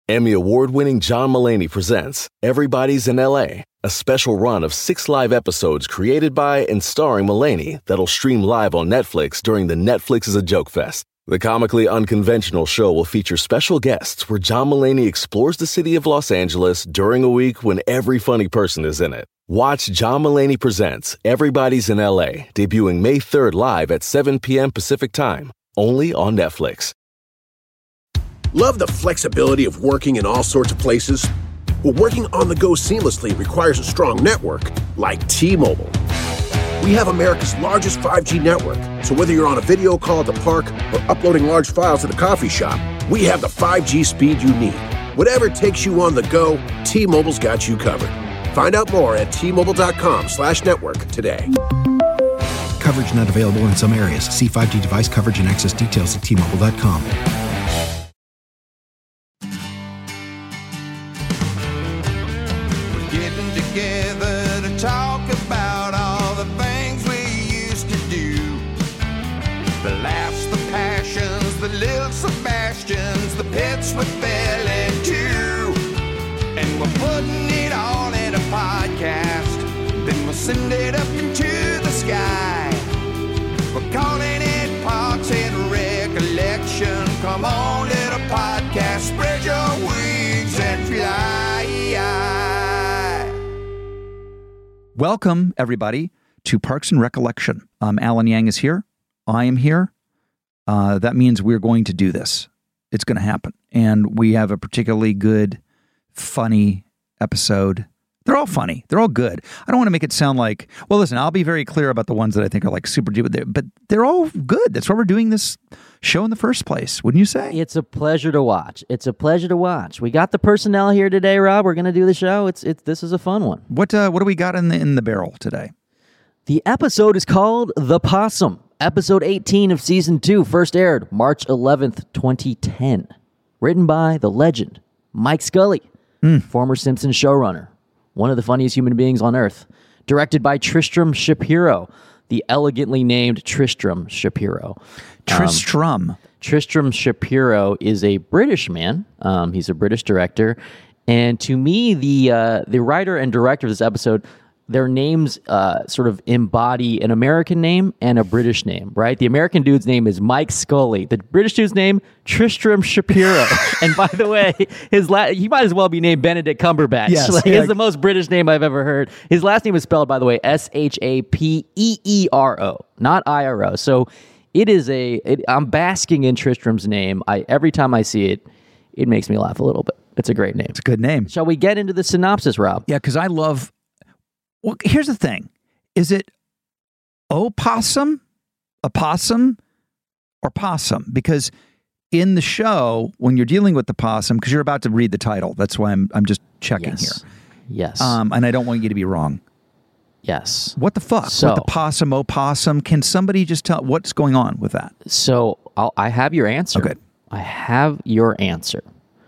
Emmy award-winning John Mulaney presents Everybody's in L.A., a special run of 6 live episodes created by and starring Mulaney that'll stream live on Netflix during the Netflix is a Joke Fest. The comically unconventional show will feature special guests where John Mulaney explores the city of Los Angeles during a week when every funny person is in it. Watch John Mulaney Presents Everybody's in L.A., debuting May 3rd live at 7 p.m. Pacific Time, only on Netflix. Love the flexibility of working in all sorts of places? Well, working on the go seamlessly requires a strong network like T-Mobile. We have America's largest 5G network, so whether you're on a video call at the park or uploading large files at a coffee shop, we have the 5G speed you need. Whatever takes you on the go, T-Mobile's got you covered. Find out more at T-Mobile.com/network today. Coverage not available in some areas. See 5G device coverage and access details at T-Mobile.com. Together to talk about all the things we used to do. The laughs, the passions, the little Sebastians, the pits we fell into. And we're putting it all in a podcast. Then we'll send it up into the sky. We're calling it Parks and Recollection. Come on, little podcast, spread your wings and fly. Welcome, everybody, to Parks and Recollection. Alan Yang is here. I am here. That means we're going to do this. It's going to happen. And we have a particularly good, funny episode. They're all funny. They're all good. I don't want to make it sound like, well, listen, I'll be very clear about the ones that I think are like super duper, but they're all good. That's why we're doing this show in the first place. Wouldn't you say? It's a pleasure to watch. It's a pleasure to watch. We got the personnel here today, Rob. We're going to do the show. This is a fun one. What do we got in the barrel today? The episode is called The Possum. Episode 18 of Season 2 first aired March 11th, 2010. Written by the legend, Mike Scully, former Simpsons showrunner. One of the funniest human beings on earth. Directed by Tristram Shapiro, the elegantly named Tristram Shapiro. Tristram Shapiro is a British man. He's a British director. And to me, the writer and director of this episode, their names sort of embody an American name and a British name, right? The American dude's name is Mike Scully. The British dude's name, Tristram Shapiro. And by the way, he might as well be named Benedict Cumberbatch. Yes, It's the most British name I've ever heard. His last name is spelled, by the way, Shapeero, not IRO. So it is I'm basking in Tristram's name. Every time I see it, it makes me laugh a little bit. It's a great name. It's a good name. Shall we get into the synopsis, Rob? Yeah, because I love... Well, here's the thing. Is it opossum, or possum? Because in the show, when you're dealing with the possum, because you're about to read the title, that's why I'm just checking here. Yes. And I don't want you to be wrong. Yes. What the fuck? So, with the possum, opossum? Can somebody just tell what's going on with that? So I have your answer. Okay. I have your answer.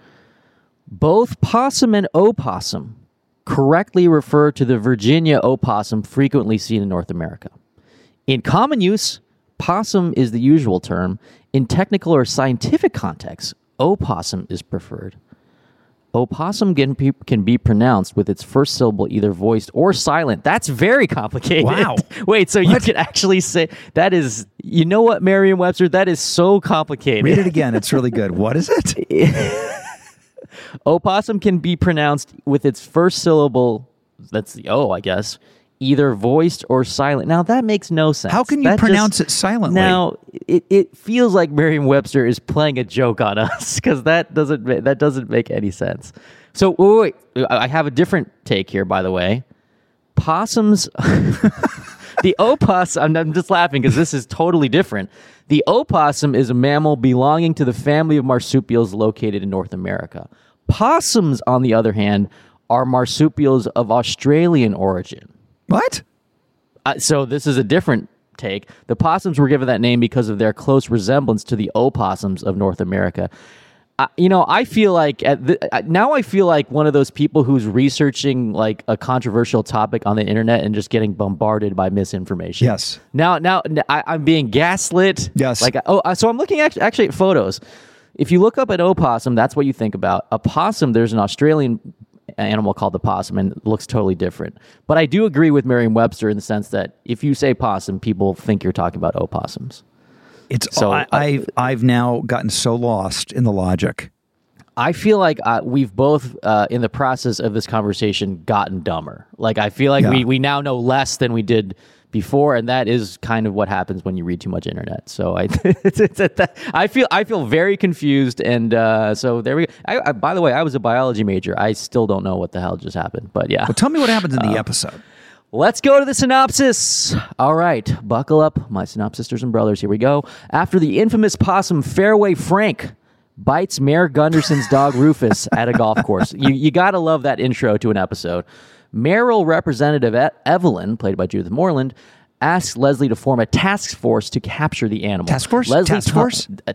Both possum and opossum correctly refer to the Virginia opossum frequently seen in North America. In common use, possum is the usual term. In technical or scientific contexts, opossum is preferred. Opossum can be pronounced with its first syllable either voiced or silent. That's very complicated. Wow. Wait, so you can actually say, that is, you know what, Merriam-Webster, that is so complicated. Read it again. It's really good. What is it? Opossum can be pronounced with its first syllable, that's the O, I guess, either voiced or silent. Now, that makes no sense. How can you pronounce it silently? Now, it feels like Merriam-Webster is playing a joke on us, because that doesn't make any sense. So, wait, I have a different take here, by the way. Possums... The opossum, I'm just laughing because this is totally different. The opossum is a mammal belonging to the family of marsupials located in North America. Possums, on the other hand, are marsupials of Australian origin. What? So this is a different take. The possums were given that name because of their close resemblance to the opossums of North America. I feel like now I feel like one of those people who's researching like a controversial topic on the internet and just getting bombarded by misinformation. Yes. Now I'm being gaslit. Yes. So I'm looking actually at photos. if you look up an opossum, that's what you think about. A possum, there's an Australian animal called the possum, and it looks totally different. But I do agree with Merriam-Webster in the sense that if you say possum, people think you're talking about opossums. I've now gotten so lost in the logic. I feel like we've both, in the process of this conversation, gotten dumber. Like, I feel like we now know less than we did before, and that is kind of what happens when you read too much internet. So I feel very confused, and so there we go. I by the way, I was a biology major. I still don't know what the hell just happened, but yeah. Well, tell me what happens in the episode. Let's go to the synopsis. All right, buckle up, my synopsis sisters and brothers. Here we go. After the infamous possum Fairway Frank bites Mayor Gunderson's dog Rufus at a golf course. You got to love that intro to an episode. Mayoral Representative Evelyn, played by Judith Moreland, asks Leslie to form a task force to capture the animal. Task force? A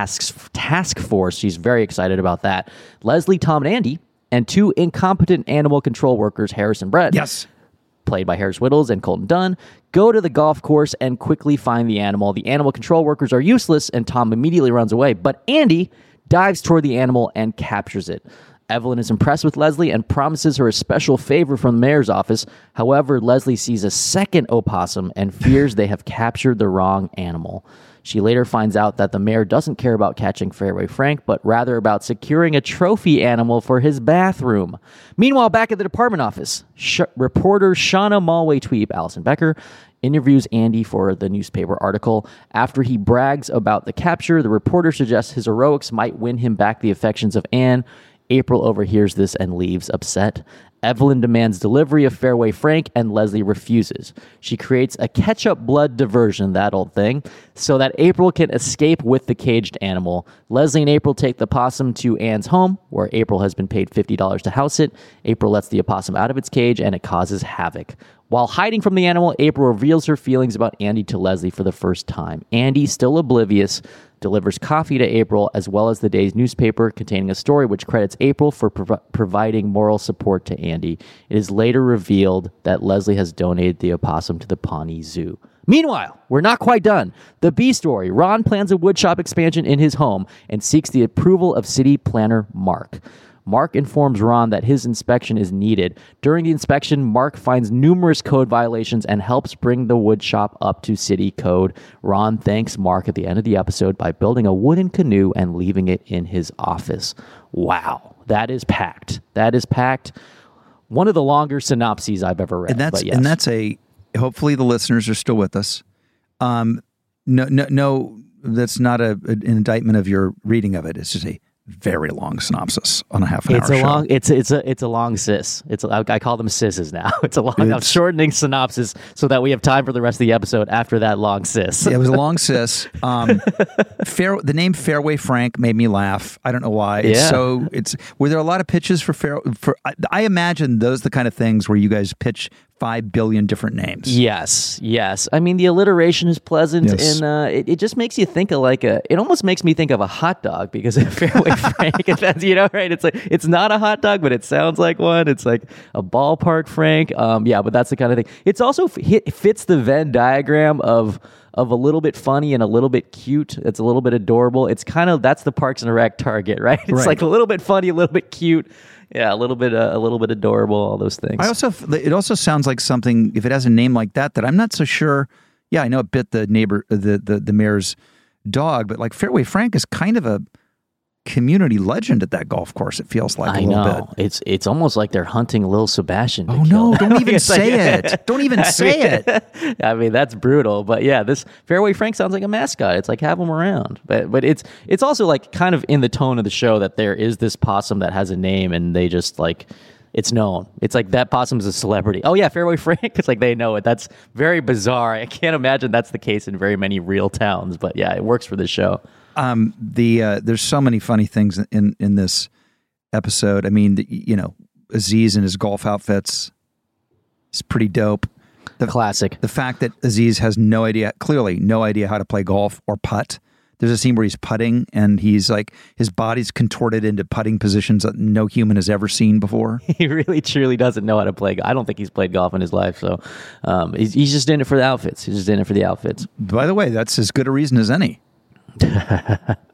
task force. She's very excited about that. Leslie, Tom, and Andy, and 2 incompetent animal control workers, Harris and Brett. Yes. Played by Harris Whittles and Colton Dunn, go to the golf course and quickly find the animal. The animal control workers are useless, and Tom immediately runs away. But Andy dives toward the animal and captures it. Evelyn is impressed with Leslie and promises her a special favor from the mayor's office. However, Leslie sees a second opossum and fears they have captured the wrong animal. She later finds out that the mayor doesn't care about catching Fairway Frank, but rather about securing a trophy animal for his bathroom. Meanwhile, back at the department office, reporter Shauna Malway-Tweep, Allison Becker, interviews Andy for the newspaper article. After he brags about the capture, the reporter suggests his heroics might win him back the affections of Anne. April overhears this and leaves upset. Evelyn demands delivery of Fairway Frank, and Leslie refuses. She creates a ketchup blood diversion, that old thing, so that April can escape with the caged animal. Leslie and April take the possum to Anne's home, where April has been paid $50 to house it. April lets the opossum out of its cage, and it causes havoc. While hiding from the animal, April reveals her feelings about Andy to Leslie for the first time. Andy, still oblivious, delivers coffee to April, as well as the day's newspaper containing a story which credits April for providing moral support to Andy. It is later revealed that Leslie has donated the opossum to the Pawnee Zoo. Meanwhile, we're not quite done. The B story. Ron plans a woodshop expansion in his home and seeks the approval of city planner Mark. Mark informs Ron that his inspection is needed. During the inspection, Mark finds numerous code violations and helps bring the woodshop up to city code. Ron thanks Mark at the end of the episode by building a wooden canoe and leaving it in his office. Wow, that is packed. That is packed. One of the longer synopses I've ever read. And that's hopefully the listeners are still with us. No, that's not an indictment of your reading of it. It's just a very long synopsis on a half an hour show. It's a long sis. I call them sisses now. I'm shortening synopsis so that we have time for the rest of the episode after that long sis. Yeah, it was a long sis. The name Fairway Frank made me laugh. I don't know why. Were there a lot of pitches for I imagine those are the kind of things where you guys pitch 5 billion different names. Yes. I mean, the alliteration is pleasant, and it just makes you think of it almost makes me think of a hot dog, because of Fairway Frank, right? It's like, it's not a hot dog, but it sounds like one. It's like a ballpark Frank. But that's the kind of thing. It's also fits the Venn diagram of a little bit funny and a little bit cute. It's a little bit adorable. It's kind of, that's the Parks and Rec target, right? It's like a little bit funny, a little bit cute. Yeah, a little bit adorable, all those things. It also sounds like something, if it has a name like that I'm not so sure. Yeah, I know it bit the neighbor, the mayor's dog, but like Fairway Frank is kind of a community legend at that golf course. It feels like a little bit. It's almost like they're hunting Lil Sebastian. Oh no! Don't even say it. Don't even say it. I mean, that's brutal. But yeah, this Fairway Frank sounds like a mascot. It's like, have him around. But it's also like kind of in the tone of the show that there is this possum that has a name, and they just like, it's known. It's like that possum's a celebrity. Oh yeah, Fairway Frank. It's like they know it. That's very bizarre. I can't imagine that's the case in very many real towns. But yeah, it works for this show. There's so many funny things in this episode. I mean, Aziz in his golf outfits is pretty dope. Classic. The fact that Aziz has clearly no idea how to play golf or putt. There's a scene where he's putting and he's like, his body's contorted into putting positions that no human has ever seen before. He really truly doesn't know how to play. I don't think he's played golf in his life. So he's just in it for the outfits. By the way, that's as good a reason as any.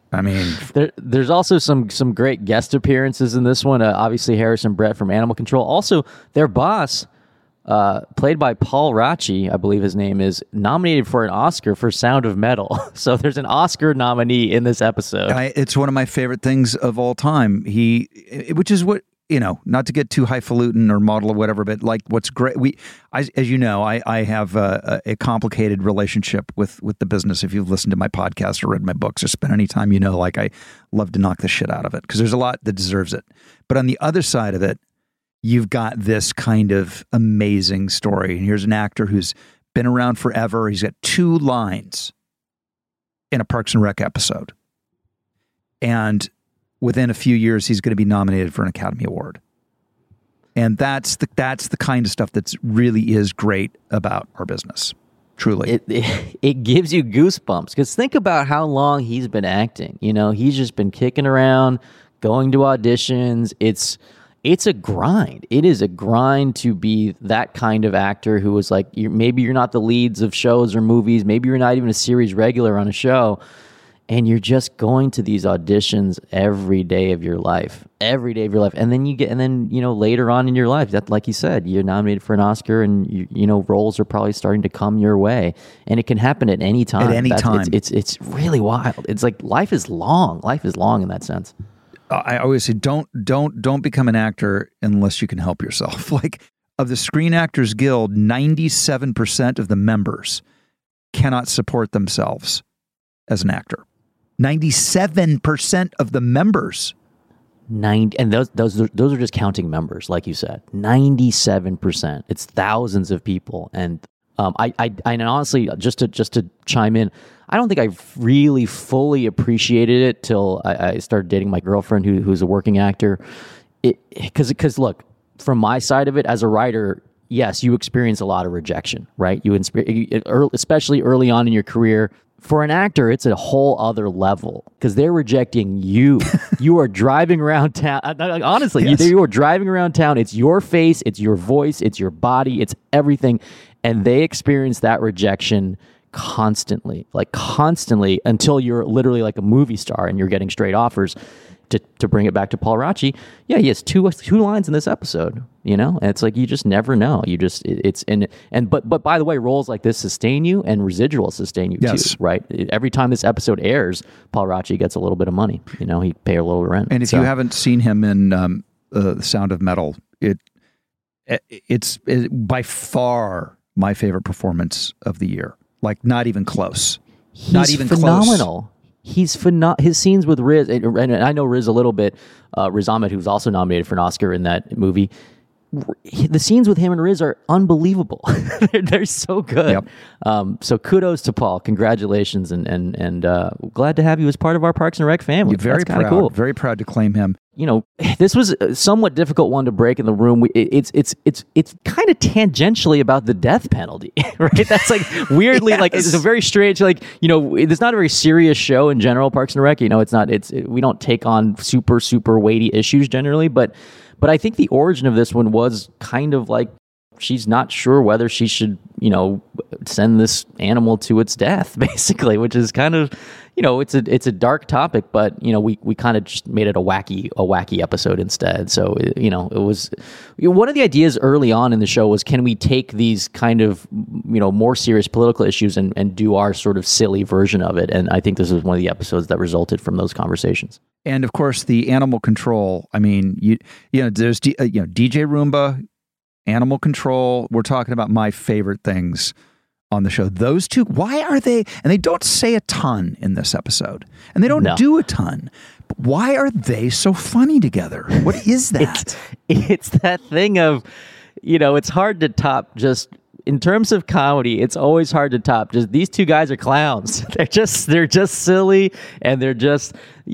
I mean, there's also some great guest appearances in this one. Obviously, Harrison Brett from Animal Control. Also, their boss, played by Paul Raci, I believe his name is, nominated for an Oscar for Sound of Metal. So there's an Oscar nominee in this episode. It's one of my favorite things of all time. Which is what, not to get too highfalutin or model or whatever, but like what's great. As you know, I have a complicated relationship with the business. If you've listened to my podcast or read my books or spent any time, like I love to knock the shit out of it because there's a lot that deserves it. But on the other side of it, you've got this kind of amazing story. And here's an actor who's been around forever. He's got 2 lines in a Parks and Rec episode. And within a few years, he's going to be nominated for an Academy Award. And that's the kind of stuff that really is great about our business. Truly. It gives you goosebumps because think about how long he's been acting. He's just been kicking around, going to auditions. It's a grind. It is a grind to be that kind of actor who was like, maybe you're not the leads of shows or movies. Maybe you're not even a series regular on a show. And you're just going to these auditions every day of your life. And then later on in your life, that, like you said, you're nominated for an Oscar and roles are probably starting to come your way. And it can happen at any time. It's really wild. It's like life is long. Life is long in that sense. I always say, don't become an actor unless you can help yourself. Like, of the Screen Actors Guild, 97% of the members cannot support themselves as an actor. 97% of the members. And those are just counting members, like you said. 97%. It's thousands of people. And I honestly, just to chime in, I don't think I really fully appreciated it till I started dating my girlfriend who's a working actor. Because look, from my side of it as a writer, yes, you experience a lot of rejection, right? Especially early on in your career. For an actor, it's a whole other level because they're rejecting you. You are driving around town. Honestly, yes. You are driving around town. It's your face, it's your voice, it's your body, it's everything. And they experience that rejection constantly until you're literally like a movie star and you're getting straight offers. To bring it back to Paul Raci, yeah, he has two lines in this episode, and it's like you just never know. But by the way, roles like this sustain you and residuals sustain you too, right? Every time this episode airs, Paul Raci gets a little bit of money. He pay a little rent. And if you haven't seen him in The Sound of Metal, it's by far my favorite performance of the year. Like not even close. Not even phenomenal. Close. He's his scenes with Riz, and I know Riz a little bit. Riz Ahmed, who's also nominated for an Oscar in that movie. The scenes with him and Riz are unbelievable. they're so good. Yep. So kudos to Paul. Congratulations, and glad to have you as part of our Parks and Rec family. You're very proud. Cool. Very proud to claim him. This was a somewhat difficult one to break in the room. It's kind of tangentially about the death penalty, right? That's like weirdly yes. Like it's a very strange it's not a very serious show in general. Parks and Rec, it's not. We don't take on super weighty issues generally, but I think the origin of this one was kind of like she's not sure whether she should send this animal to its death, basically, which is kind of. It's a dark topic, but we kind of just made it a wacky episode instead. So it was one of the ideas early on in the show was, can we take these kind of more serious political issues and do our sort of silly version of it? And I think this was one of the episodes that resulted from those conversations. And of course, the Animal Control. I mean, there's DJ Roomba, Animal Control. We're talking about my favorite things on the show. Those two, why are they, and they don't say a ton in this episode, and they don't do a ton, but why are they so funny together? What is that? It's that thing of, it's hard to top just, in terms of comedy, it's always hard to top. Just these two guys are clowns. They're just silly, and they're just,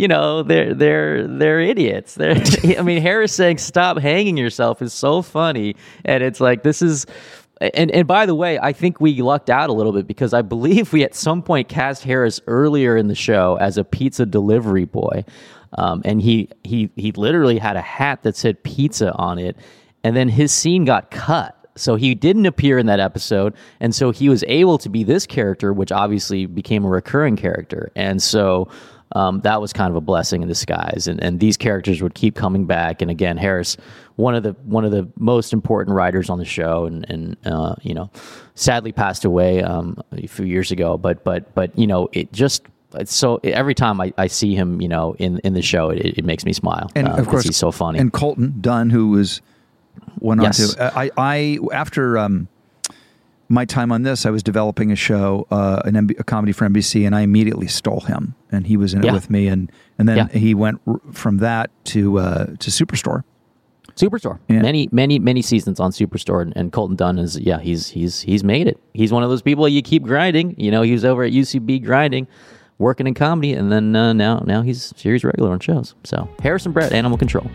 they're idiots. Harris saying "stop hanging yourself" is so funny, and it's like this is. And by the way, I think we lucked out a little bit because I believe we at some point cast Harris earlier in the show as a pizza delivery boy, and he literally had a hat that said pizza on it, and then his scene got cut. So he didn't appear in that episode, and so he was able to be this character, which obviously became a recurring character. And so that was kind of a blessing in disguise. And these characters would keep coming back. And again, Harris, one of the most important writers on the show, and sadly passed away a few years ago. But so every time I see him, in the show, it makes me smile. And of course, he's so funny. And Colton Dunn, who went on Yes. to I after my time on this, I was developing a show, a comedy for NBC, and I immediately stole him, and he was in it with me, and then he went from that to Superstore. Superstore. Yeah. Many seasons on Superstore, and Colton Dunn is he's made it. He's one of those people you keep grinding. He was over at UCB grinding, working in comedy, and then now he's series regular on shows. So Harrison Brett, Animal Control.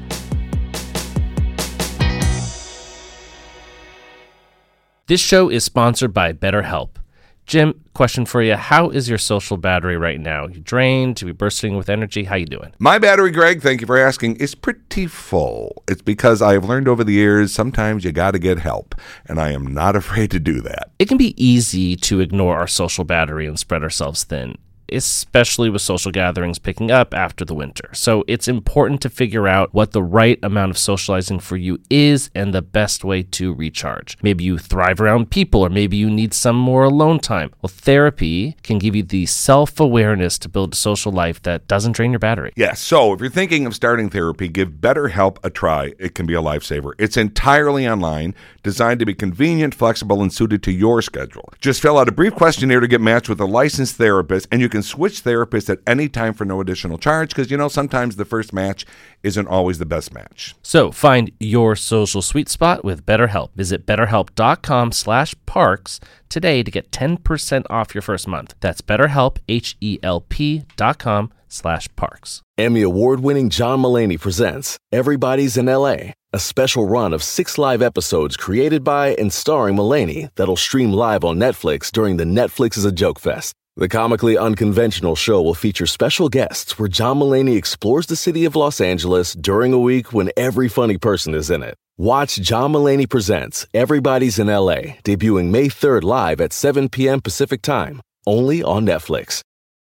This show is sponsored by BetterHelp. Jim, question for you. How is your social battery right now? You drained? You bursting with energy? How you doing? My battery, Greg, thank you for asking, is pretty full. It's because I have learned over the years sometimes you got to get help, and I am not afraid to do that. It can be easy to ignore our social battery and spread ourselves thin, especially with social gatherings picking up after the winter. So it's important to figure out what the right amount of socializing for you is and the best way to recharge. Maybe you thrive around people, or maybe you need some more alone time. Well, therapy can give you the self-awareness to build a social life that doesn't drain your battery. Yes, so if you're thinking of starting therapy, give BetterHelp a try. It can be a lifesaver. It's entirely online, designed to be convenient, flexible, and suited to your schedule. Just fill out a brief questionnaire to get matched with a licensed therapist, and you can switch therapists at any time for no additional charge, because sometimes the first match isn't always the best match. So find your social sweet spot with BetterHelp. Visit BetterHelp.com/parks today to get 10% off your first month. That's BetterHelp, HELP.com/parks. Emmy award-winning John Mulaney presents Everybody's in LA, a special run of 6 live episodes created by and starring Mulaney that'll stream live on Netflix during the Netflix is a Joke Fest. The comically unconventional show will feature special guests where John Mulaney explores the city of Los Angeles during a week when every funny person is in it. Watch John Mulaney Presents Everybody's in LA, debuting May 3rd live at 7 p.m. Pacific Time, only on Netflix.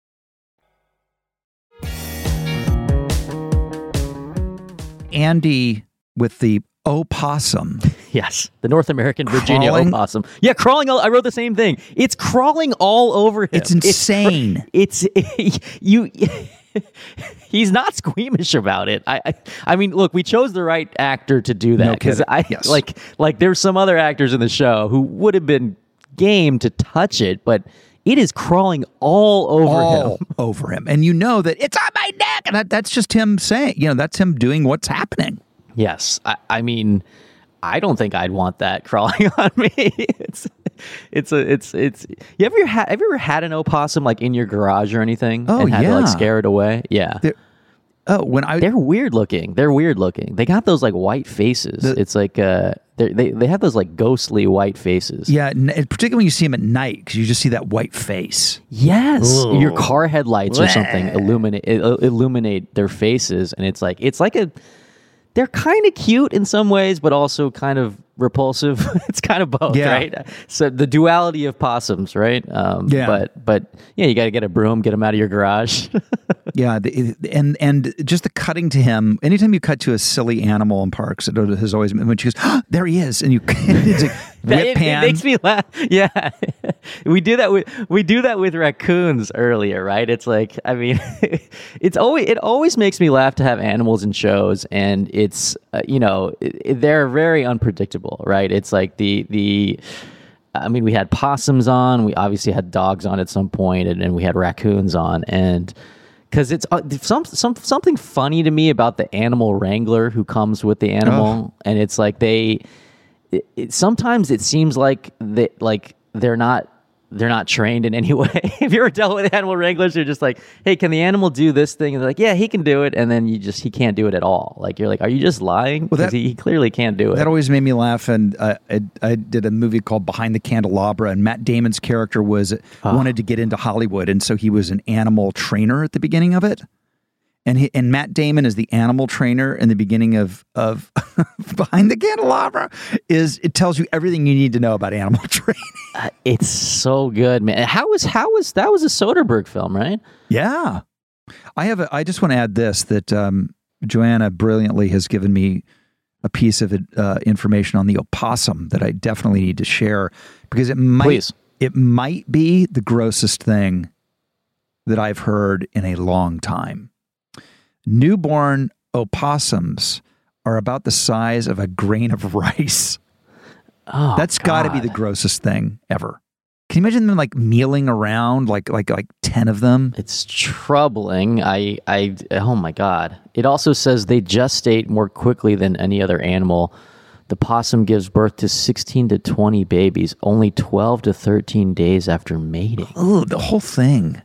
Andy with the opossum. Yes, the North American Virginia Crawling? opossum. Yeah, crawling. I wrote the same thing. It's crawling all over him. It's insane. It's you. He's not squeamish about it. I mean, look, we chose the right actor to do that, because Yes. like there's some other actors in the show who would have been game to touch it, but it is crawling all over him. And you know that it's on my neck. And that's just him saying, that's him doing what's happening. Yes, I mean, I don't think I'd want that crawling on me. It's. You ever had an opossum like in your garage or anything? Oh, and had to yeah. like scare it away? Yeah. They're weird looking. They got those like white faces. It's like they have those like ghostly white faces. Yeah, particularly when you see them at night, because you just see that white face. Yes, your car headlights or something illuminate their faces, and it's like they're kind of cute in some ways, but also kind of repulsive. It's kind of both, right? So the duality of possums, right? But yeah, you got to get a broom, get them out of your garage. Yeah, and just the cutting to him. Anytime you cut to a silly animal in parks, it has always been when she goes, oh, "There he is," and you it's like whip pan. It makes me laugh. Yeah, we do that with raccoons earlier, right? It's like, I mean, it always makes me laugh to have animals in shows, and it's they're very unpredictable, right? It's like I mean, we had possums on, we obviously had dogs on at some point, and we had raccoons on, and because it's something funny to me about the animal wrangler who comes with the animal, and it's like sometimes it seems like they're not trained in any way. If you ever dealt with animal wranglers, you're just like, hey, can the animal do this thing? And they're like, yeah, he can do it. And then he can't do it at all. Like, you're like, are you just lying? Because he clearly can't do it. That always made me laugh. And I did a movie called Behind the Candelabra, and Matt Damon's character wanted to get into Hollywood. And so he was an animal trainer at the beginning of it. And Matt Damon is the animal trainer in the beginning of Behind the Candelabra. It tells you everything you need to know about animal training. It's so good, man. That was a Soderbergh film, right? Yeah. I just want to add this, that Joanna brilliantly has given me a piece of information on the opossum that I definitely need to share, because it might be the grossest thing that I've heard in a long time. Newborn opossums are about the size of a grain of rice. Oh, that's got to be the grossest thing ever. Can you imagine them like mealing around, like 10 of them? It's troubling. Oh my God. It also says they gestate more quickly than any other animal. The possum gives birth to 16 to 20 babies, only 12 to 13 days after mating. Oh, the whole thing.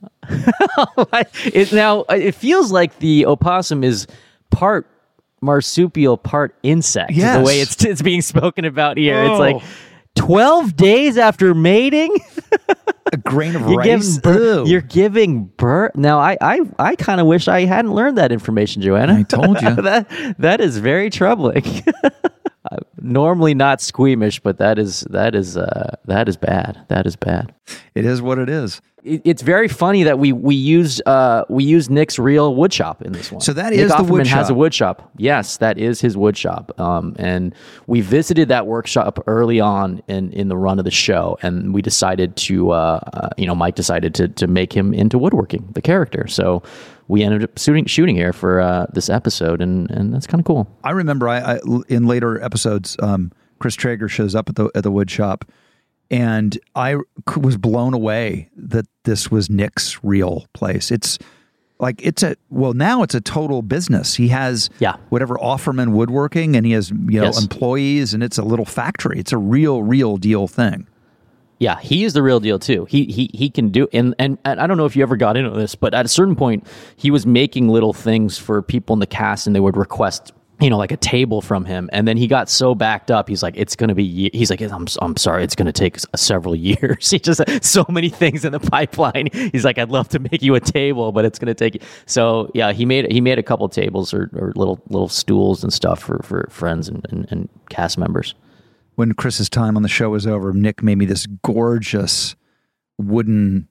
It feels like the opossum is part marsupial, part insect. Yes. The way it's being spoken about here. It's like 12 days after mating? A grain of rice? You're giving birth. Now, I kind of wish I hadn't learned that information, Joanna. I told you. that is very troubling. Normally not squeamish, but that is bad. That is bad. It is what it is. It's very funny that we used Nick's real wood shop in this one. So that Nick is the Offerman wood shop. has a wood shop. Yes, that is his wood shop. And we visited that workshop early on in the run of the show, and we decided to, Mike decided to make him into woodworking, the character. So we ended up shooting here for this episode, and that's kind of cool. I remember I in later episodes, Chris Traeger shows up at the wood shop, and I was blown away that this was Nick's real place. It's like now it's a total business. He has whatever Offerman Woodworking, and he has employees, and it's a little factory. It's a real deal thing. Yeah, he is the real deal too. He can do, and I don't know if you ever got into this, but at a certain point, he was making little things for people in the cast, and they would request, like a table from him, and then he got so backed up. He's like, I'm sorry, it's going to take several years. He just had so many things in the pipeline. He's like, I'd love to make you a table, but it's going to take. So yeah, he made a couple tables or little stools and stuff for friends and cast members. When Chris's time on the show was over, Nick made me this gorgeous wooden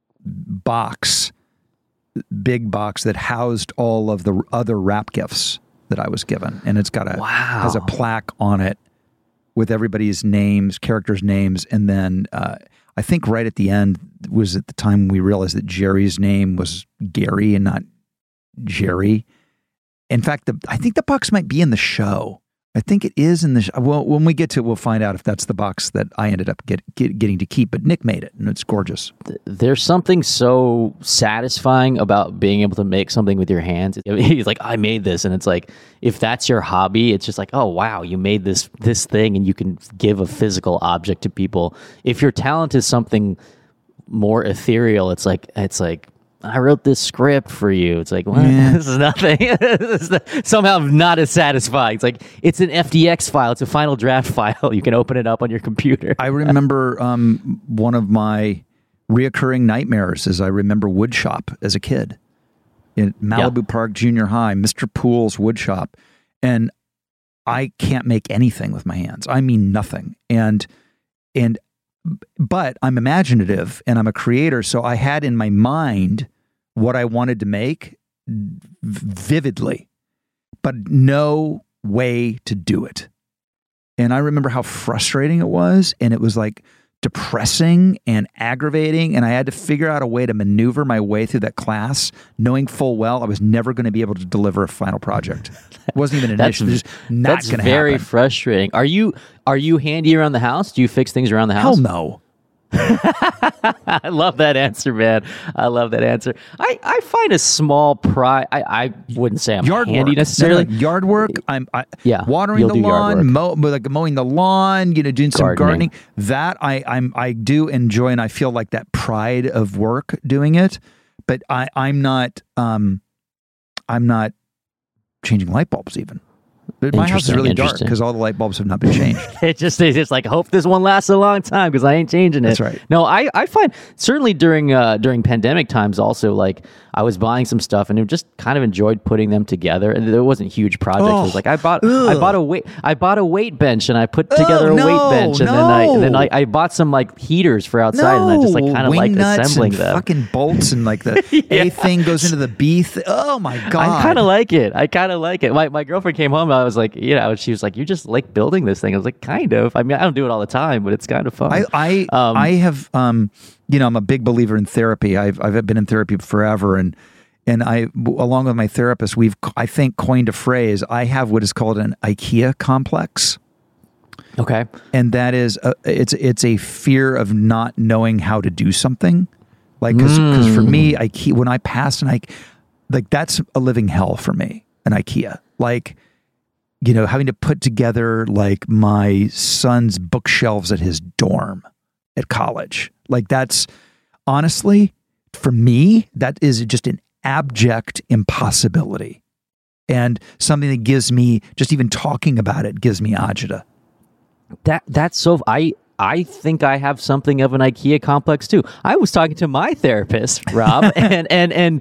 box, big box that housed all of the other wrap gifts that I was given. And it's got has a plaque on it with everybody's names, characters' names. And then I think right at the end was at the time we realized that Jerry's name was Gary and not Jerry. In fact, I think the box might be in the show. I think it is in the well, when we get to it, we'll find out if that's the box that I ended up getting to keep. But Nick made it, and it's gorgeous. There's something so satisfying about being able to make something with your hands. He's like, I made this, and it's like, if that's your hobby, it's just like, oh wow, you made this thing, and you can give a physical object to people. If your talent is something more ethereal, it's like I wrote this script for you. It's like, what? Yeah. This is nothing. This is somehow not as satisfying. It's like, it's an FDX file. It's a Final Draft file. You can open it up on your computer. I remember one of my reoccurring nightmares is I remember woodshop as a kid in Malibu Park Junior High, Mr. Poole's woodshop. And I can't make anything with my hands. I mean, nothing. But I'm imaginative and I'm a creator. So I had in my mind what I wanted to make vividly, but no way to do it. And I remember how frustrating it was. And it was like depressing and aggravating. And I had to figure out a way to maneuver my way through that class, knowing full well I was never going to be able to deliver a final project. It wasn't even an initiative. Just not going to happen. That's very frustrating. Are you handy around the house? Do you fix things around the house? Hell no. I love that answer, man. I love that answer. I find a small pride. I wouldn't say I'm yard handy work. necessarily. No, yard work. Watering you'll the do lawn, mowing the lawn. Doing some gardening. That I do enjoy, and I feel like that pride of work doing it. But I'm not changing light bulbs even. But my house is really dark Interesting. because all the light bulbs have not been changed. It's just like, hope this one lasts a long time because I ain't changing it. That's right. No, I find certainly during pandemic times also, like I was buying some stuff and I just kind of enjoyed putting them together. And there wasn't huge projects. It was like I bought a weight bench and I put together a weight bench and then I bought some like heaters for outside and I just like kind of liked assembling and them. Fucking bolts and like the A thing goes into the B. Oh my god! I kind of like it. My girlfriend came home and I was like, she was like, you just like building this thing. I was like, kind of. I mean, I don't do it all the time, but it's kind of fun. I have I'm a big believer in therapy. I've been in therapy forever, and I, along with my therapist, we've I think coined a phrase. I have what is called an IKEA complex. Okay. And that is it's a fear of not knowing how to do something. Like because for me, IKEA, when I pass an IKEA, like that's a living hell for me. An IKEA, like, having to put together like my son's bookshelves at his dorm at college. Like that's honestly, for me, that is just an abject impossibility. And something that gives me, just even talking about it gives me agita. That's so. I think I have something of an IKEA complex too. I was talking to my therapist, Rob, and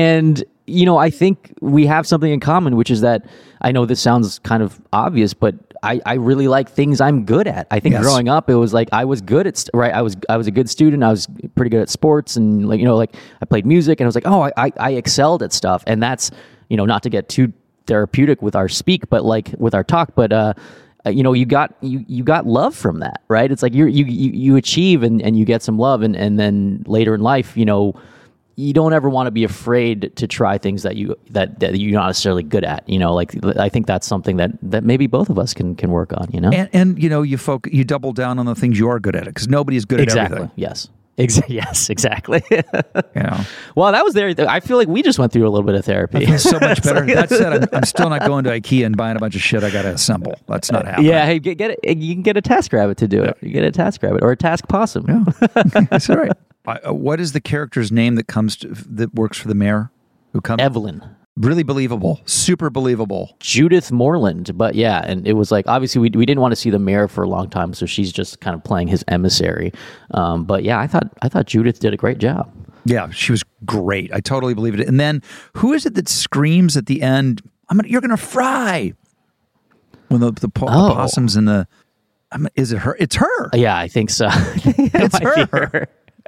I think we have something in common, which is that I know this sounds kind of obvious, but I really like things I'm good at. I think growing up, it was like I was good at I was a good student. I was pretty good at sports, and like I played music, and I was like, I excelled at stuff, and that's not to get too therapeutic with our speak, but like with our talk, but you got love from that, right? It's like you achieve and you get some love, and then later in life, you don't ever want to be afraid to try things that you're not necessarily good at. Like I think that's something that maybe both of us can work on. And you double down on the things you are good at, because nobody's good at everything. Yes. Yes, exactly. Yeah. Well, that was there. I feel like we just went through a little bit of therapy. I feel so much better. That said, I'm still not going to IKEA and buying a bunch of shit I got to assemble. That's not happening. Yeah, hey, get it. You can get a TaskRabbit to do it. You get a TaskRabbit or a Task Possum. Yeah, that's all right. What is the character's name that works for the mayor? Who comes? Evelyn. Really believable, super believable. Judith Moreland, but yeah, and it was like obviously we didn't want to see the mayor for a long time, so she's just kind of playing his emissary. But yeah, I thought Judith did a great job. Yeah, she was great. I totally believed it. And then who is it that screams at the end? You're gonna fry when the possums in the. Is it her? It's her. Yeah, I think so. It's her.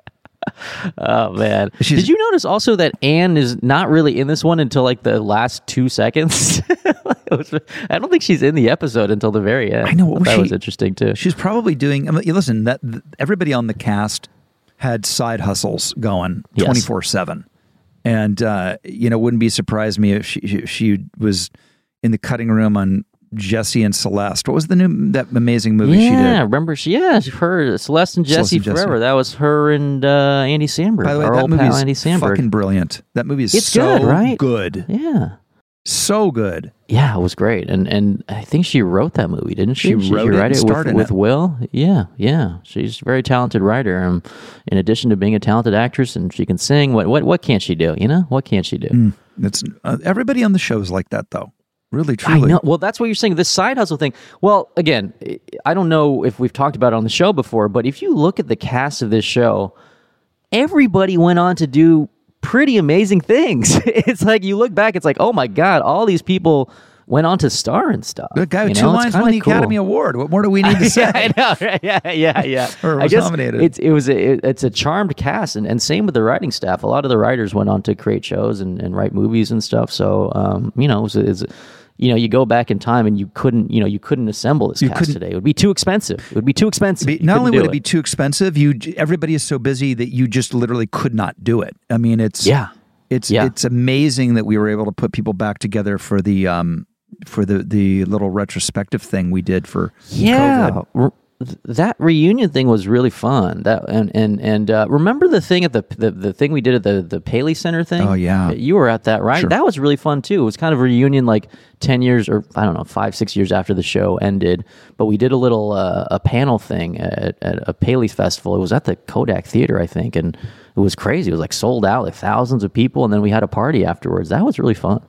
Oh man! Did you notice also that Anne is not really in this one until like the last 2 seconds? I don't think she's in the episode until the very end. I know. That was interesting too. She's probably doing. Listen, everybody on the cast had side hustles going 24/7, and wouldn't be surprised me if she was in the cutting room on Jesse and Celeste. What was that amazing movie she did? Yeah, remember her Celeste and Jesse Forever. That was her and Andy Samberg. By the way, our that old movie pal is Andy Samberg. Fucking brilliant. That movie is good, right? Good. Yeah. So good. Yeah, it was great. And I think she wrote that movie, didn't she? She wrote it with Will. Yeah. She's a very talented writer. In addition to being a talented actress, and she can sing. What can't she do? What can't she do? It's everybody on the show is like that, though. Really, truly. I know. Well, that's what you're saying. This side hustle thing. Well, again, I don't know if we've talked about it on the show before, but if you look at the cast of this show, everybody went on to do pretty amazing things. It's like you look back, it's like, oh my God, all these people went on to star and stuff. The guy with 2 lines won the Academy Award. What more do we need to say? Yeah, I know. Right? Yeah. Or was nominated. It's a charmed cast, and same with the writing staff. A lot of the writers went on to create shows and write movies and stuff. So, you go back in time and you couldn't assemble this cast today. It would be too expensive. Not only would it be too expensive, everybody is so busy that you just literally could not do it. I mean, it's amazing that we were able to put people back together for the little retrospective thing we did for COVID. That reunion thing was really fun. Remember the thing at the thing we did at the Paley Center thing? Oh yeah, you were at that, right? Sure. That was really fun too. It was kind of a reunion, like 10 years or I don't know, 5-6 years after the show ended. But we did a little a panel thing at a Paley festival. It was at the Kodak Theater, I think, and it was crazy. It was like sold out, like thousands of people, and then we had a party afterwards. That was really fun.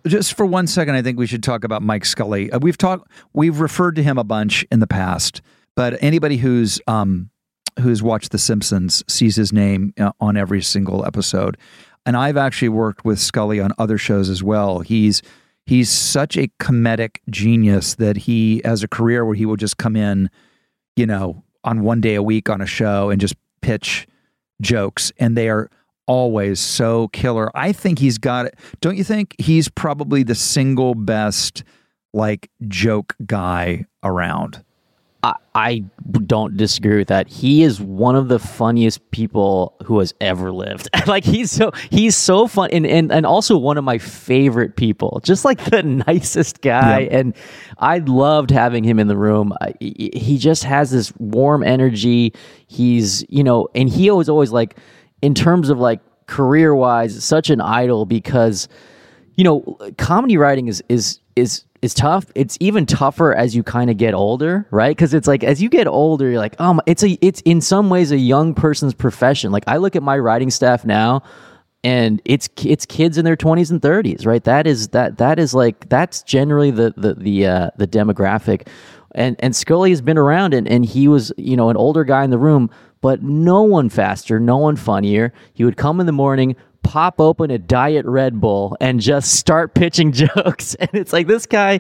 just for 1 second, I think we should talk about Mike Scully. We've referred to him a bunch in the past, but anybody who's watched The Simpsons sees his name on every single episode. And I've actually worked with Scully on other shows as well. He's such a comedic genius that he has a career where he will just come in, on one day a week on a show and just pitch jokes, and they are always so killer. I think he's got it. Don't you think he's probably the single best joke guy around? I don't disagree with that. He is one of the funniest people who has ever lived. He's so fun, and also one of my favorite people. Just the nicest guy, and I loved having him in the room. He just has this warm energy. He's and he was always in terms of career wise, such an idol because comedy writing is tough. It's even tougher as you kind of get older, right? Because it's as you get older, you're it's in some ways a young person's profession. I look at my writing staff now, and it's kids in their 20s and 30s, right? That's generally the demographic. And Scully has been around, and he was an older guy in the room, but no one faster, no one funnier. He would come in the morning, pop open a Diet Red Bull, and just start pitching jokes. And it's this guy,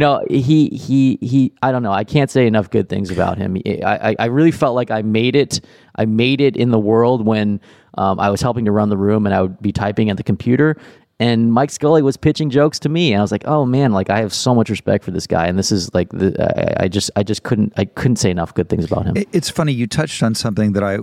he I don't know. I can't say enough good things about him. I really felt like I made it in the world when I was helping to run the room and I would be typing at the computer. And Mike Scully was pitching jokes to me. And I was oh man, I have so much respect for this guy. And this is I just couldn't say enough good things about him. It's funny. You touched on something that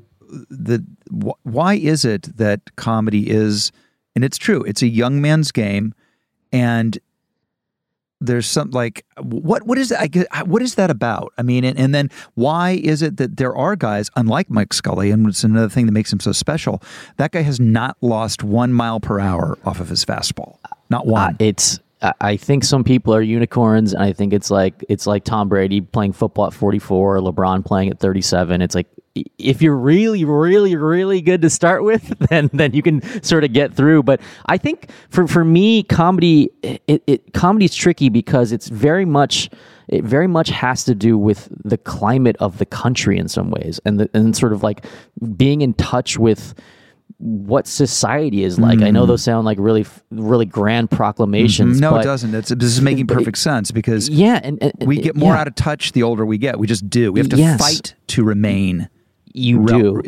why is it that comedy is, and it's true, it's a young man's game, and there's some what is that? What is that about? I mean, and then why is it that there are guys unlike Mike Scully, and it's another thing that makes him so special. That guy has not lost 1 mile per hour off of his fastball, not one. I think some people are unicorns, and I think it's like Tom Brady playing football at 44, or LeBron playing at 37. It's if you're really, really, really good to start with, then you can sort of get through. But I think for me, comedy is tricky because it very much has to do with the climate of the country in some ways, and sort of being in touch with what society is like. I know those sound like really, really grand proclamations. No, but it doesn't. This is making perfect sense because and we get more out of touch the older we get. We just do. We have to fight to remain. You do,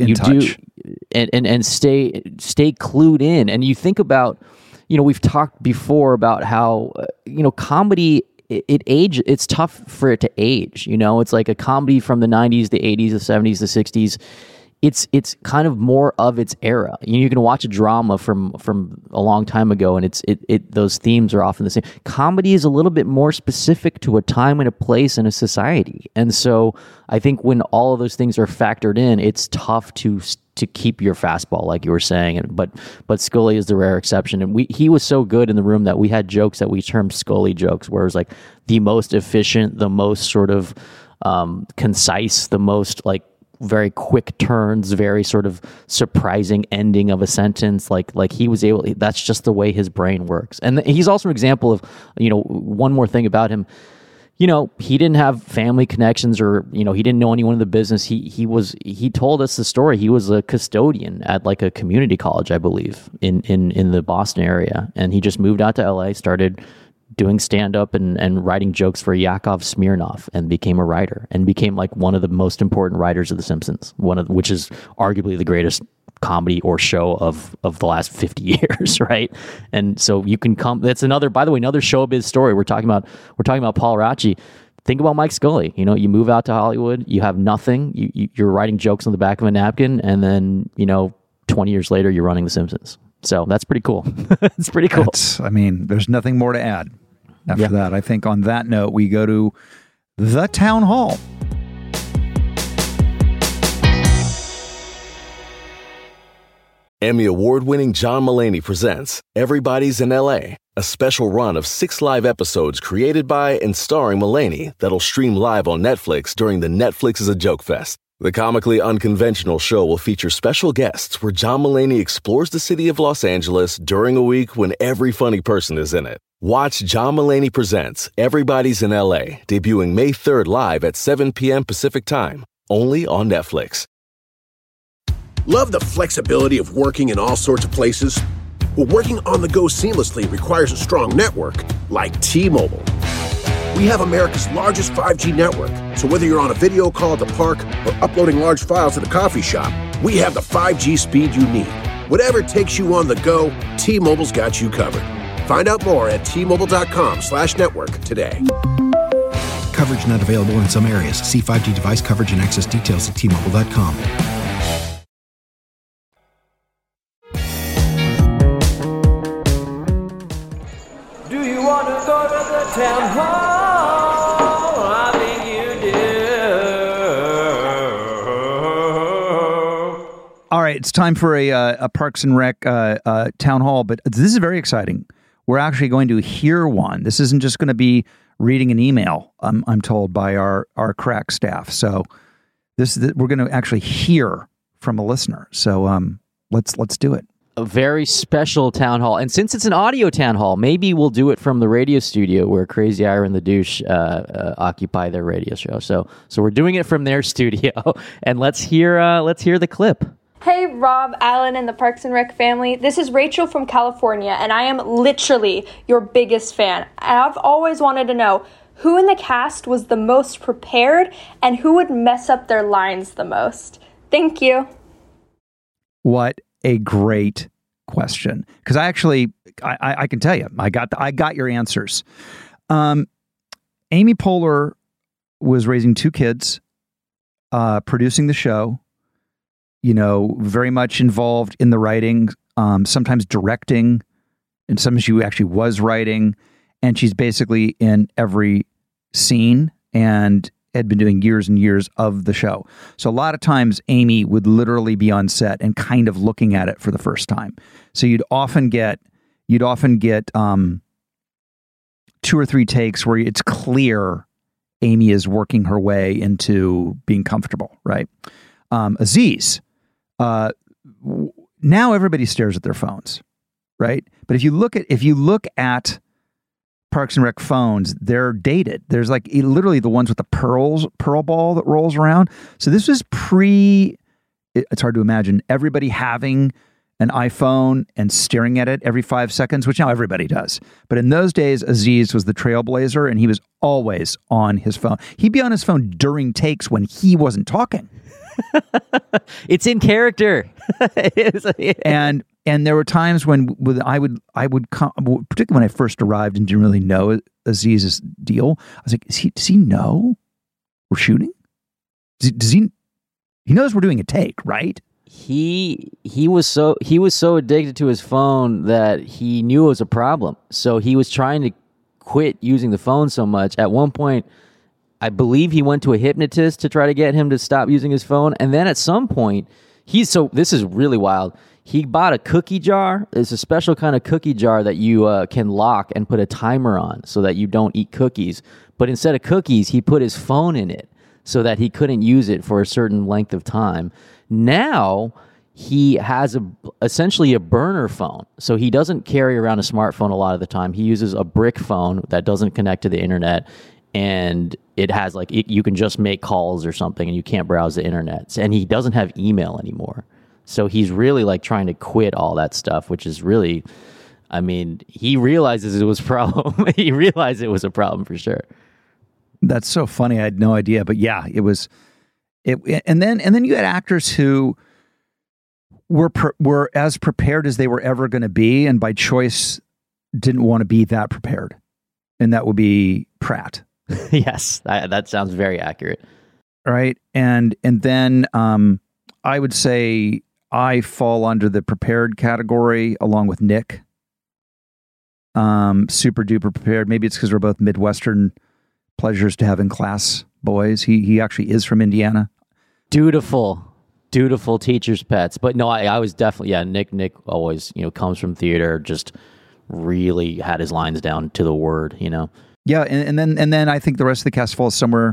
and stay clued in. And you think about, we've talked before about how comedy. It's tough for it to age. It's like a comedy from the 90s, the 80s, the 70s, the 60s. It's kind of more of its era. You can watch a drama from a long time ago, and those themes are often the same. Comedy is a little bit more specific to a time and a place in a society, and so I think when all of those things are factored in, it's tough to keep your fastball, like you were saying. But Scully is the rare exception, and he was so good in the room that we had jokes that we termed Scully jokes, where it was the most efficient, the most sort of concise, the most very quick turns, very sort of surprising ending of a sentence. Like he was able, that's just the way his brain works. And he's also an example of, one more thing about him, he didn't have family connections, or, he didn't know anyone in the business. He told us the story. He was a custodian at a community college, I believe, in the Boston area. And he just moved out to LA, started doing stand-up and writing jokes for Yakov Smirnoff, and became a writer, and became one of the most important writers of The Simpsons, which is arguably the greatest comedy or show of the last 50 years, right? And so you can that's another showbiz story. We're talking about Paul Raci. Think about Mike Scully. You move out to Hollywood, you have nothing, you're writing jokes on the back of a napkin, and then 20 years later you're running The Simpsons. So that's pretty cool. It's pretty cool. There's nothing more to add after that. I think on that note, we go to the town hall. Emmy award-winning John Mulaney presents Everybody's in LA, a special run of 6 live episodes created by and starring Mulaney that'll stream live on Netflix during the Netflix is a Joke Fest. The comically unconventional show will feature special guests where John Mulaney explores the city of Los Angeles during a week when every funny person is in it. Watch John Mulaney Presents Everybody's in LA, debuting May 3rd live at 7 p.m. Pacific Time, only on Netflix. Love the flexibility of working in all sorts of places? Well, working on the go seamlessly requires a strong network like T-Mobile. We have America's largest 5G network, so whether you're on a video call at the park or uploading large files at a coffee shop, we have the 5G speed you need. Whatever takes you on the go, T-Mobile's got you covered. Find out more at T-Mobile.com/network today. Coverage not available in some areas. See 5G device coverage and access details at T-Mobile.com. Do you want to go to the town hall? I think you do. All right, it's time for a Parks and Rec town hall, but this is very exciting. We're actually going to hear one. This isn't just going to be reading an email, I'm told, by our crack staff. So we're going to actually hear from a listener. So let's do it. A very special town hall. And since it's an audio town hall, maybe we'll do it from the radio studio where Crazy Ira and the Douche occupy their radio show. So we're doing it from their studio. And let's hear the clip. Hey, Rob, Alan, and the Parks and Rec family. This is Rachel from California, and I am literally your biggest fan. I've always wanted to know who in the cast was the most prepared and who would mess up their lines the most. Thank you. What a great question. Because I can tell you, I got your answers. Amy Poehler was raising two kids, producing the show, very much involved in the writing, sometimes directing, and sometimes she actually was writing. And she's basically in every scene and had been doing years and years of the show. So a lot of times Amy would literally be on set and kind of looking at it for the first time. So you'd often get 2 or 3 takes where it's clear Amy is working her way into being comfortable, right? Aziz, now everybody stares at their phones, right? But if you look at Parks and Rec phones, they're dated. There's like literally the ones with the pearl ball that rolls around. So this was it's hard to imagine everybody having an iPhone and staring at it every 5 seconds, which now everybody does. But in those days, Aziz was the trailblazer and he was always on his phone. He'd be on his phone during takes when he wasn't talking. It's in character. And there were times when I would particularly when I first arrived and didn't really know Aziz's deal. I was like, does he know we're shooting? Does he knows we're doing a take, right? He was so addicted to his phone that he knew it was a problem. So he was trying to quit using the phone so much. At one point, I believe he went to a hypnotist to try to get him to stop using his phone. And then at some point, this is really wild. He bought a cookie jar. It's a special kind of cookie jar that you can lock and put a timer on so that you don't eat cookies. But instead of cookies, he put his phone in it so that he couldn't use it for a certain length of time. Now he has essentially a burner phone. So he doesn't carry around a smartphone a lot of the time. He uses a brick phone that doesn't connect to the internet. And it has you can just make calls or something and you can't browse the internet. And he doesn't have email anymore. So he's really trying to quit all that stuff, which is really, he realizes it was a problem. He realized it was a problem for sure. That's so funny. I had no idea, but yeah, it was. And then you had actors who were as prepared as they were ever going to be, and by choice didn't want to be that prepared, and that would be Pratt. Yes, that sounds very accurate. Right, and then I would say I fall under the prepared category along with Nick. Super duper prepared. Maybe it's because we're both Midwestern pleasures to have in class boys. He actually is from Indiana. Dutiful teacher's pets. But no, I was definitely, Nick always, comes from theater, just really had his lines down to the word, Yeah, and then I think the rest of the cast falls somewhere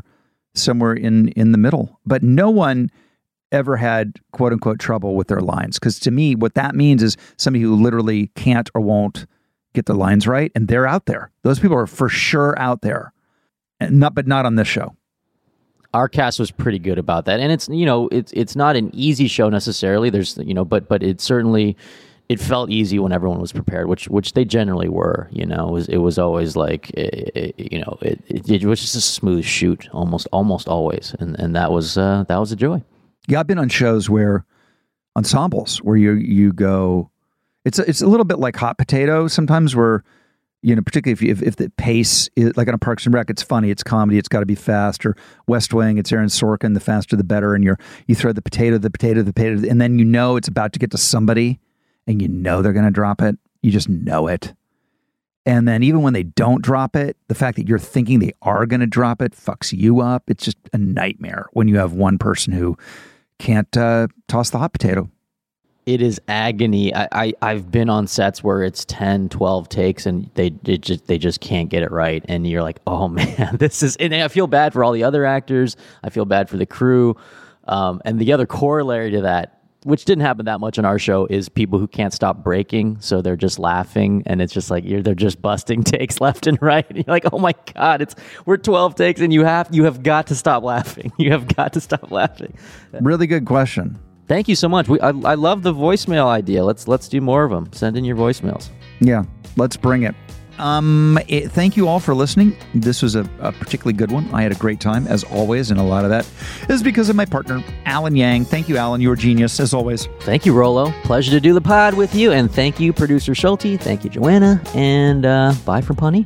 somewhere in the middle. But no one ever had quote unquote trouble with their lines. Because to me, what that means is somebody who literally can't or won't get their lines right, and they're out there. Those people are for sure out there, but not on this show. Our cast was pretty good about that, and it's not an easy show necessarily. There's but it certainly it felt easy when everyone was prepared, which they generally were. It was always like it was just a smooth shoot almost always, and that was a joy. Yeah, I've been on shows where ensembles where you go. It's a little bit like Hot Potato sometimes, where particularly if the pace is like on a Parks and Rec, it's funny, it's comedy, it's got to be fast. Or West Wing, it's Aaron Sorkin, the faster the better, and you throw the potato, and then it's about to get to somebody, and they're going to drop it. You just know it. And then even when they don't drop it, the fact that you're thinking they are going to drop it fucks you up. It's just a nightmare when you have one person who can't toss the hot potato. It is agony. I've been on sets where it's 10, 12 takes and they just can't get it right. And you're like, oh man, and I feel bad for all the other actors. I feel bad for the crew. And the other corollary to that, which didn't happen that much on our show, is people who can't stop breaking. So they're just laughing, and it's just like they're just busting takes left and right. And you're like, oh my God, we're 12 takes and you have got to stop laughing. You have got to stop laughing. Really good question. Thank you so much. I love the voicemail idea. Let's do more of them. Send in your voicemails. Yeah, let's bring it. Thank you all for listening. This was a particularly good one. I had a great time, as always, and a lot of that is because of my partner, Alan Yang. Thank you, Alan. You're a genius, as always. Thank you, Rollo. Pleasure to do the pod with you. And thank you, producer Schulte. Thank you, Joanna. And bye from Punny.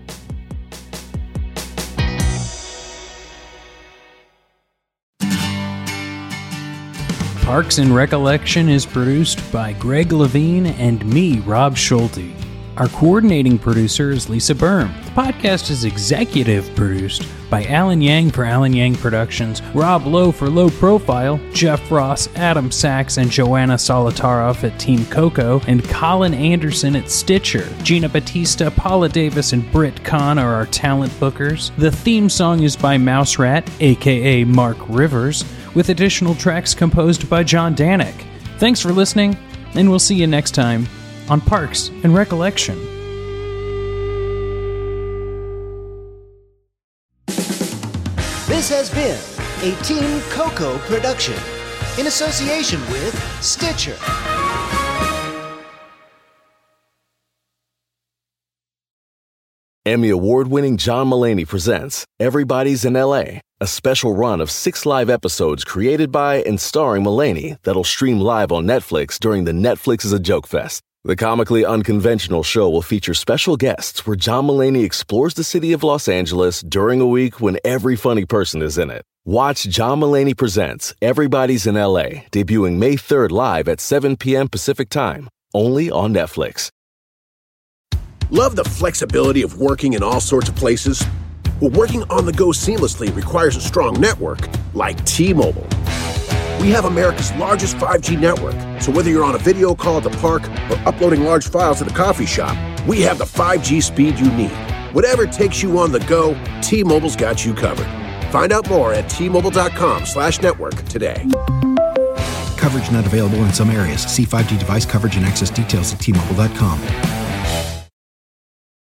Parks and Recollection is produced by Greg Levine and me, Rob Schulte. Our coordinating producer is Lisa Berm. The podcast is executive produced by Alan Yang for Alan Yang Productions, Rob Lowe for Low Profile, Jeff Ross, Adam Sachs, and Joanna Solitaroff at Team Coco, and Colin Anderson at Stitcher. Gina Batista, Paula Davis, and Britt Kahn are our talent bookers. The theme song is by Mouse Rat, aka Mark Rivers, with additional tracks composed by John Danik. Thanks for listening, and we'll see you next time on Parks and Recollection. This has been a Team Coco production in association with Stitcher. Emmy award-winning John Mulaney presents Everybody's in L.A., a special run of 6 live episodes created by and starring Mulaney that'll stream live on Netflix during the Netflix is a Joke Fest. The comically unconventional show will feature special guests where John Mulaney explores the city of Los Angeles during a week when every funny person is in it. Watch John Mulaney Presents Everybody's in L.A., debuting May 3rd live at 7 p.m. Pacific Time, only on Netflix. Love the flexibility of working in all sorts of places? Well, working on the go seamlessly requires a strong network like T-Mobile. We have America's largest 5G network, so whether you're on a video call at the park or uploading large files at a coffee shop, we have the 5G speed you need. Whatever takes you on the go, T-Mobile's got you covered. Find out more at T-Mobile.com/network today. Coverage not available in some areas. See 5G device coverage and access details at T-Mobile.com.